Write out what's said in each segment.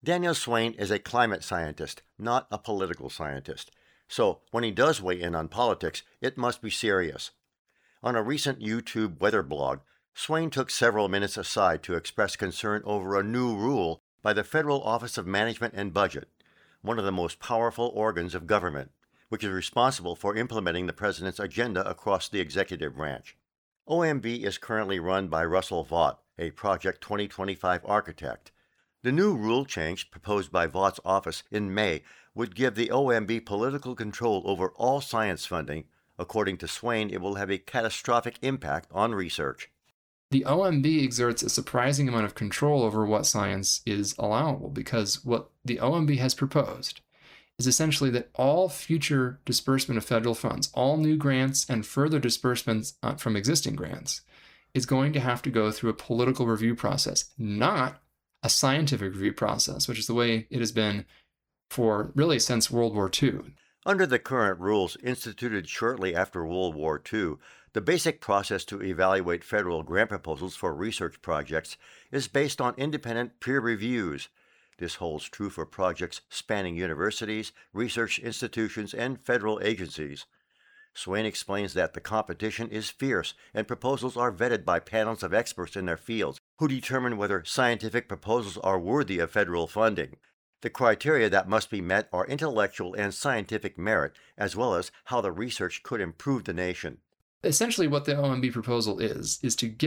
Daniel Swain is a climate scientist, not a political scientist. So when he does weigh in on politics, it must be serious. On a recent YouTube weather blog, Swain took several minutes aside to express concern over a new rule by the Federal Office of Management and Budget, one of the most powerful organs of government, which is responsible for implementing the president's agenda across the executive branch. OMB is currently run by Russell Vought, a Project 2025 architect. The new rule change proposed by Vaught's office in May would give the OMB political control over all science funding. According to Swain, it will have a catastrophic impact on research. The OMB exerts a surprising amount of control over what science is allowable, because what the OMB has proposed is essentially that all future disbursement of federal funds, all new grants and further disbursements from existing grants, is going to have to go through a political review process, not a scientific review process, which is the way it has been for really since World War II. Under the current rules instituted shortly after World War II, the basic process to evaluate federal grant proposals for research projects is based on independent peer reviews. This holds true for projects spanning universities, research institutions, and federal agencies. Swain explains that the competition is fierce and proposals are vetted by panels of experts in their fields who determine whether scientific proposals are worthy of federal funding. The criteria that must be met are intellectual and scientific merit, as well as how the research could improve the nation. Essentially, what the OMB proposal is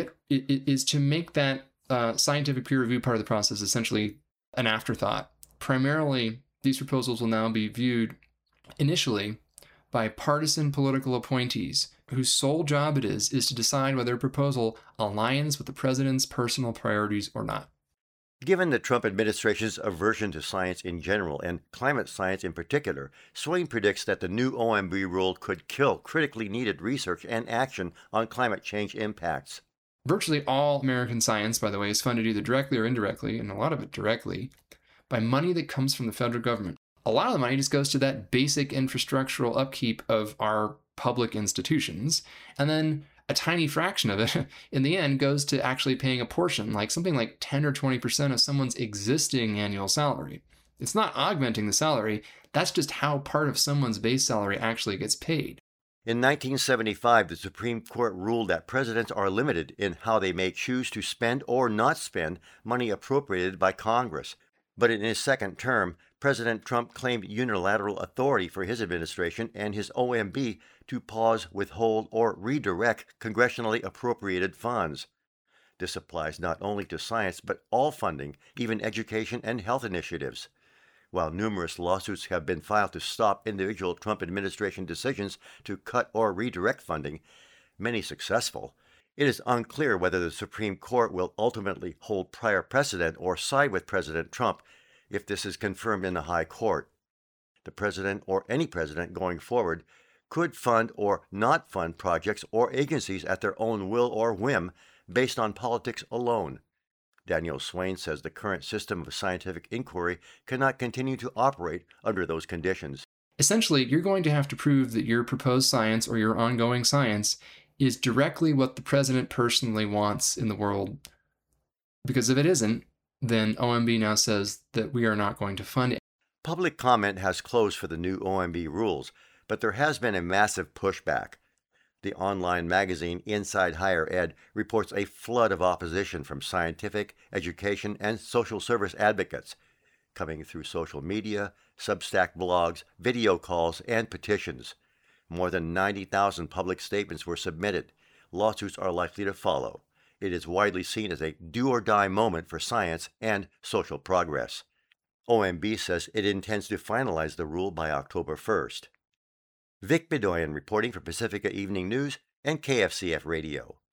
to make that scientific peer review part of the process essentially an afterthought. Primarily, these proposals will now be viewed initially by partisan political appointees whose sole job it is to decide whether a proposal aligns with the president's personal priorities or not. Given the Trump administration's aversion to science in general and climate science in particular, Swain predicts that the new OMB rule could kill critically needed research and action on climate change impacts. Virtually all American science, by the way, is funded either directly or indirectly, and a lot of it directly, by money that comes from the federal government. A lot of the money just goes to that basic infrastructural upkeep of our public institutions, and then a tiny fraction of it in the end goes to actually paying a portion, like something like 10 or 20% of someone's existing annual salary. It's not augmenting the salary, that's just how part of someone's base salary actually gets paid. In 1975, the Supreme Court ruled that presidents are limited in how they may choose to spend or not spend money appropriated by Congress. But in his second term, President Trump claimed unilateral authority for his administration and his OMB to pause, withhold, or redirect congressionally appropriated funds. This applies not only to science, but all funding, even education and health initiatives. While numerous lawsuits have been filed to stop individual Trump administration decisions to cut or redirect funding, many successful, it is unclear whether the Supreme Court will ultimately hold prior precedent or side with President Trump if this is confirmed in the High Court. The president or any president going forward could fund or not fund projects or agencies at their own will or whim based on politics alone. Daniel Swain says the current system of scientific inquiry cannot continue to operate under those conditions. Essentially, you're going to have to prove that your proposed science or your ongoing science is directly what the president personally wants in the world. Because if it isn't, then OMB now says that we are not going to fund it. Public comment has closed for the new OMB rules, but there has been a massive pushback. The online magazine Inside Higher Ed reports a flood of opposition from scientific, education, and social service advocates, coming through social media, Substack blogs, video calls, and petitions. More than 90,000 public statements were submitted. Lawsuits are likely to follow. It is widely seen as a do-or-die moment for science and social progress. OMB says it intends to finalize the rule by October 1st. Vic Bedoyan reporting for Pacifica Evening News and KFCF Radio.